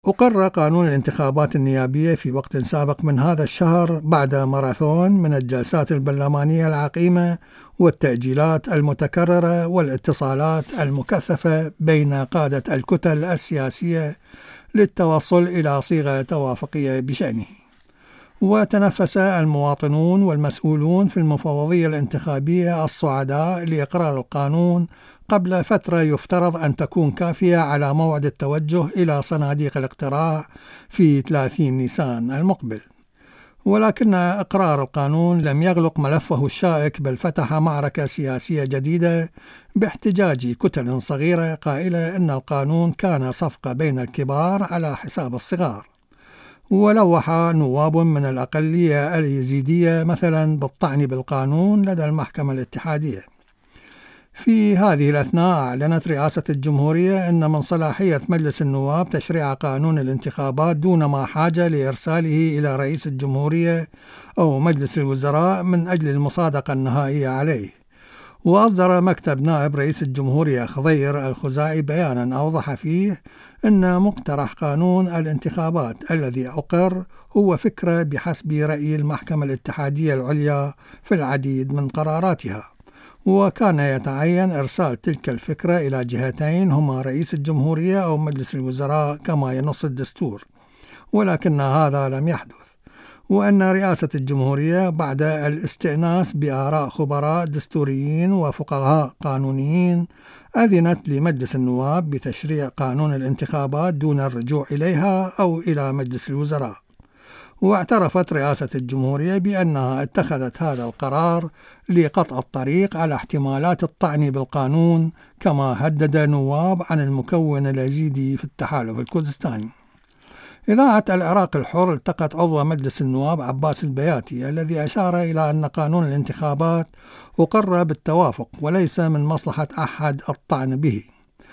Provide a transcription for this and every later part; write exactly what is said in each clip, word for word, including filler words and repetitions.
أقر قانون الانتخابات النيابية في وقت سابق من هذا الشهر بعد ماراثون من الجلسات البرلمانية العقيمة والتأجيلات المتكررة والاتصالات المكثفة بين قادة الكتل السياسية للتوصل إلى صيغة توافقية بشأنه. وتنفس المواطنون والمسؤولون في المفوضية الانتخابية الصعداء لإقرار القانون قبل فترة يفترض أن تكون كافية على موعد التوجه إلى صناديق الاقتراع في ثلاثين نيسان المقبل. ولكن إقرار القانون لم يغلق ملفه الشائك، بل فتح معركة سياسية جديدة باحتجاج كتل صغيرة قائلة أن القانون كان صفقة بين الكبار على حساب الصغار. ولوح نواب من الأقلية اليزيدية مثلا بالطعن بالقانون لدى المحكمة الاتحادية. في هذه الأثناء أعلنت رئاسة الجمهورية أن من صلاحية مجلس النواب تشريع قانون الانتخابات دون ما حاجة لإرساله إلى رئيس الجمهورية أو مجلس الوزراء من أجل المصادقة النهائية عليه. وأصدر مكتب نائب رئيس الجمهورية خضير الخزاعي بيانا أوضح فيه أن مقترح قانون الانتخابات الذي أقر هو فكرة بحسب رأي المحكمة الاتحادية العليا في العديد من قراراتها، وكان يتعين إرسال تلك الفكرة إلى جهتين هما رئيس الجمهورية أو مجلس الوزراء كما ينص الدستور، ولكن هذا لم يحدث. وأن رئاسة الجمهورية بعد الاستئناس بآراء خبراء دستوريين وفقهاء قانونيين أذنت لمجلس النواب بتشريع قانون الانتخابات دون الرجوع إليها أو إلى مجلس الوزراء. واعترفت رئاسة الجمهورية بأنها اتخذت هذا القرار لقطع الطريق على احتمالات الطعن بالقانون، كما هدد نواب عن المكون اليزيدي في التحالف الكردستاني. إذاعة العراق الحر التقت عضو مجلس النواب عباس البياتي الذي أشار إلى أن قانون الانتخابات أقر بالتوافق وليس من مصلحة أحد الطعن به،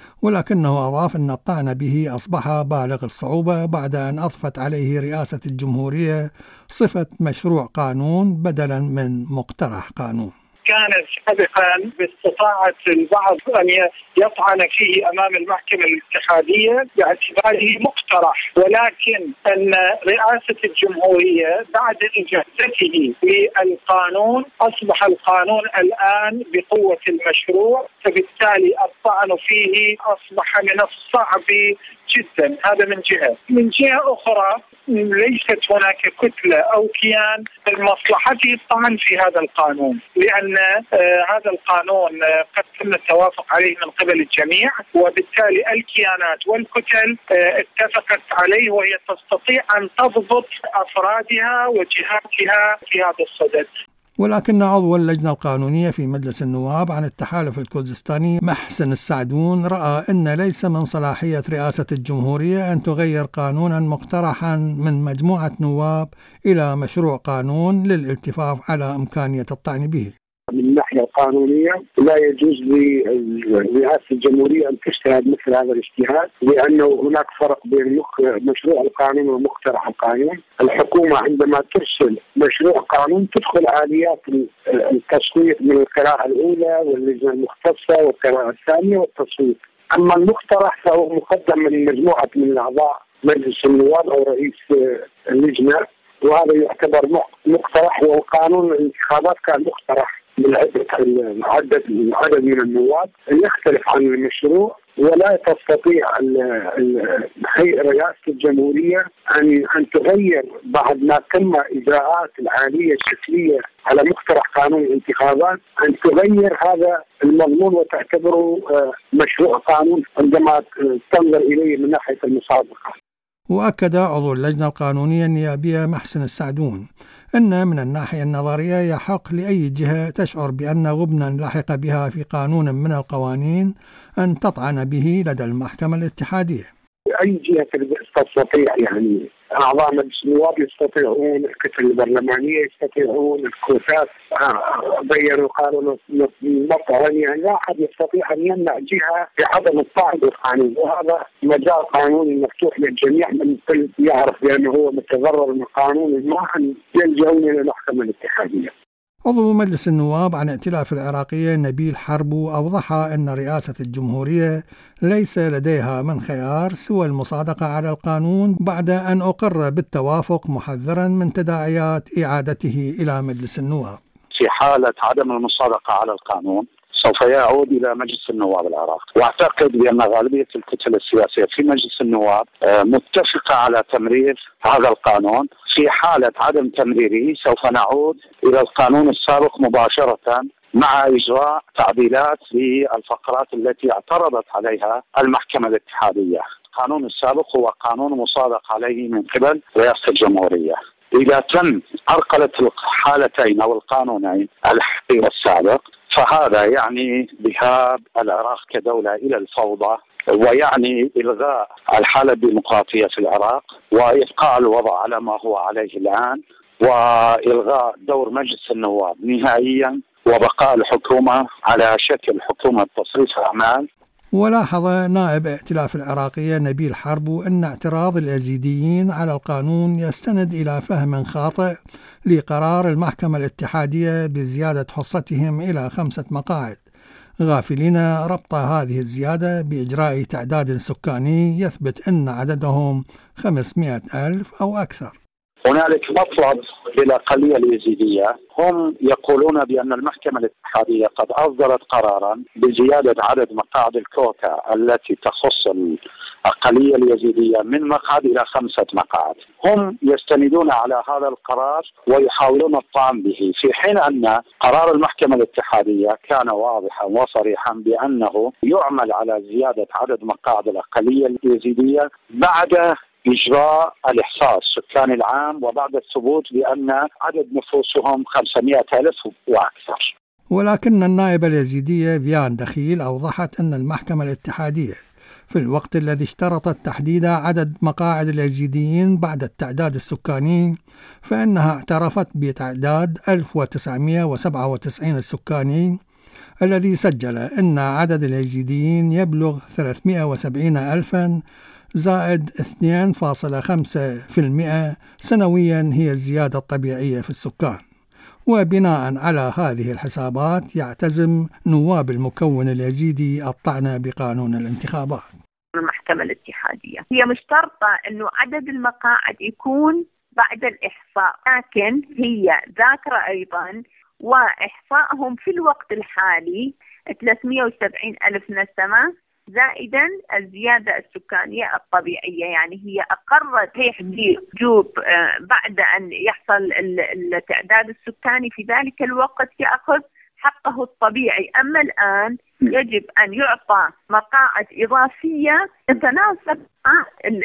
ولكنه أضاف أن الطعن به أصبح بالغ الصعوبة بعد أن أضفت عليه رئاسة الجمهورية صفة مشروع قانون بدلا من مقترح قانون. كان سابقا باستطاعة البعض أن يطعن فيه أمام المحكمة الاتحادية باعتباره مقترح، ولكن أن رئاسة الجمهورية بعد إجازته للقانون أصبح القانون الآن بقوة المشروع، فبالتالي الطعن فيه أصبح من الصعب جدا. هذا من جهة. من جهة أخرى ليست هناك كتلة أو كيان من مصلحته الطعن في هذا القانون، لأن آه هذا القانون آه قد تم التوافق عليه من قبل الجميع، وبالتالي الكيانات والكتل آه اتفقت عليه، وهي تستطيع أن تضبط أفرادها وجهاتها في هذا الصدد. ولكن عضو اللجنة القانونية في مجلس النواب عن التحالف الكردستاني محسن السعدون رأى أن ليس من صلاحية رئاسة الجمهورية أن تغير قانونا مقترحا من مجموعة نواب إلى مشروع قانون للالتفاف على إمكانية الطعن به. من الناحية القانونية لا يجوز لرئاسة الجمهورية أن تجتهد مثل هذا الاجتهاد، لأنه هناك فرق بين مشروع القانون ومقترح القانون. الحكومة عندما ترسل مشروع قانون تدخل آليات التصويت من القراءة الأولى واللجنة المختصة والقراءة الثانية والتصويت. أما المقترح فهو مقدم من مجموعة من الأعضاء مجلس النواب أو رئيس اللجنة، وهذا يعتبر مقترح. وقانون الانتخابات كان مقترح من عدد عدد من النواب، يختلف عن المشروع، ولا تستطيع رئاسة الجمهورية أن أن تغير بعد ما تم إجراءات العالية الشكلية على مقترح قانون الانتخابات، أن تغير هذا المضمون وتعتبره مشروع قانون عندما تنظر إليه من ناحية المصادقة. وأكد عضو اللجنة القانونية النيابية محسن السعدون أن من الناحية النظرية يحق لأي جهة تشعر بأن غبنا لحق بها في قانون من القوانين أن تطعن به لدى المحكمة الاتحادية. أي جهة تستطيع، يعني أعضاء مجلس النواب يستطيعون، الكتل البرلمانية يستطيعون، الكوتات بيّنوا قالوا مطعن، يعني لا أحد يستطيع أن يمنع جهة بعدم الطعن بالقانون، وهذا مجال قانوني مفتوح للجميع. من كل يعرف بأنه هو متضرر من قانون ما أن يلجؤون إلى المحكمة الاتحادية. عضو مجلس النواب عن ائتلاف العراقية نبيل حربو أوضح أن رئاسة الجمهورية ليس لديها من خيار سوى المصادقة على القانون بعد أن أقر بالتوافق، محذرا من تداعيات إعادته إلى مجلس النواب. في حالة عدم المصادقة على القانون سوف يعود إلى مجلس النواب العراقي، وأعتقد بأن غالبية الكتل السياسية في مجلس النواب متفقة على تمرير هذا القانون. في حالة عدم تمريره سوف نعود إلى القانون السابق مباشرة مع إجراء تعديلات للفقرات التي اعترضت عليها المحكمة الاتحادية. القانون السابق هو قانون مصادق عليه من قبل رئاسة الجمهورية. إذا تم عرقلة الحالتين أو القانونين الحالي والسابق فهذا يعني ذهاب العراق كدولة إلى الفوضى، ويعني إلغاء الحالة الديمقراطية في العراق وإبقاء الوضع على ما هو عليه الآن، وإلغاء دور مجلس النواب نهائيا، وبقاء الحكومة على شكل حكومة تصريف أعمال. ولاحظ نائب ائتلاف العراقية نبيل حربو أن اعتراض اليزيديين على القانون يستند إلى فهم خاطئ لقرار المحكمة الاتحادية بزيادة حصتهم إلى خمسة مقاعد، غافلين ربط هذه الزيادة بإجراء تعداد سكاني يثبت أن عددهم خمسمائة ألف أو أكثر. هنالك مطلب للأقلية اليزيدية، هم يقولون بأن المحكمة الاتحادية قد أصدرت قرارا بزيادة عدد مقاعد الكوكا التي تخص الأقلية اليزيدية من مقعد إلى خمسة مقاعد. هم يستندون على هذا القرار ويحاولون الطعن به، في حين أن قرار المحكمة الاتحادية كان واضحا وصريحا بأنه يعمل على زيادة عدد مقاعد الأقلية اليزيدية بعد إجراء الإحصاء السكاني العام وبعد الثبوت بأن عدد نفوسهم خمسمائة ألف وأكثر. ولكن النائبة اليزيدية فيان دخيل أوضحت أن المحكمة الاتحادية في الوقت الذي اشترطت تحديد عدد مقاعد اليزيديين بعد التعداد السكاني فإنها اعترفت بتعداد ألف وتسعمائة وسبعة وتسعين السكاني الذي سجل أن عدد اليزيديين يبلغ ثلاثمائة وسبعين ألفا زائد اثنين فاصلة خمسة بالمئة سنويا هي الزيادة الطبيعية في السكان. وبناء على هذه الحسابات يعتزم نواب المكون اليزيدي الطعن بقانون الانتخابات. المحكمة الاتحادية هي مشترطة أنه عدد المقاعد يكون بعد الإحصاء، لكن هي ذاكرة أيضا وإحصائهم في الوقت الحالي ثلاثمائة وسبعين ألف نسمة زائدا الزيادة السكانية الطبيعية. يعني هي أقرت هي وجوب بعد أن يحصل التعداد السكاني في ذلك الوقت يأخذ حقه الطبيعي. أما الآن يجب أن يعطى مقاعد إضافية تتناسب مع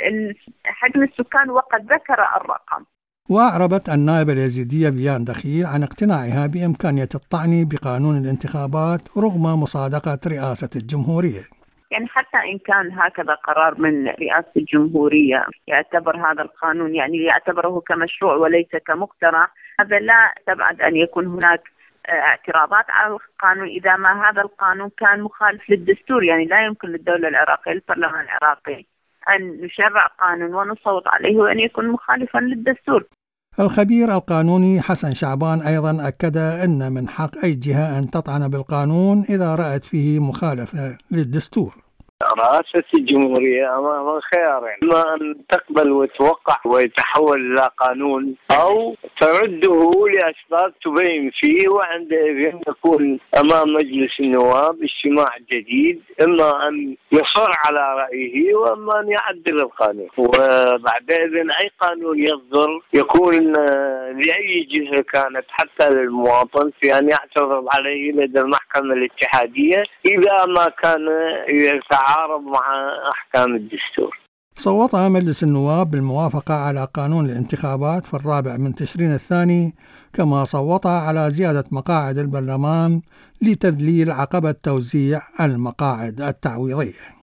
حجم السكان وقد ذكر الرقم. وأعربت النائبة اليزيدية فيان دخيل عن اقتناعها بإمكانية الطعن بقانون الانتخابات رغم مصادقة رئاسة الجمهورية. يعني حتى إن كان هكذا قرار من رئاسة الجمهورية يعتبر هذا القانون يعني يعتبره كمشروع وليس كمقترح، هذا لا تبعد أن يكون هناك اعتراضات على القانون إذا ما هذا القانون كان مخالف للدستور. يعني لا يمكن للدولة العراقية البرلمان العراقي أن نشرع قانون ونصوت عليه وأن يكون مخالفا للدستور. الخبير القانوني حسن شعبان أيضا أكد أن من حق أي جهة أن تطعن بالقانون إذا رأت فيه مخالفة للدستور. رئاسة الجمهورية أمام خيارين، إما أن تقبل وتوقع ويتحول إلى قانون أو ترده لأسباب تبين فيه، وعندئذ يكون أمام مجلس النواب اجتماع جديد، إما أن يصر على رأيه وإما أن يعدل القانون. وبعدئذ أي قانون يصدر يكون لأي جهة كانت حتى للمواطن في أن يعترض عليه لدى المحكمة الاتحادية إذا ما كان يتعارض مع أحكام الدستور. صوت مجلس النواب بالموافقة على قانون الانتخابات في الرابع من تشرين الثاني، كما صوت على زيادة مقاعد البرلمان لتذليل عقبة توزيع المقاعد التعويضية.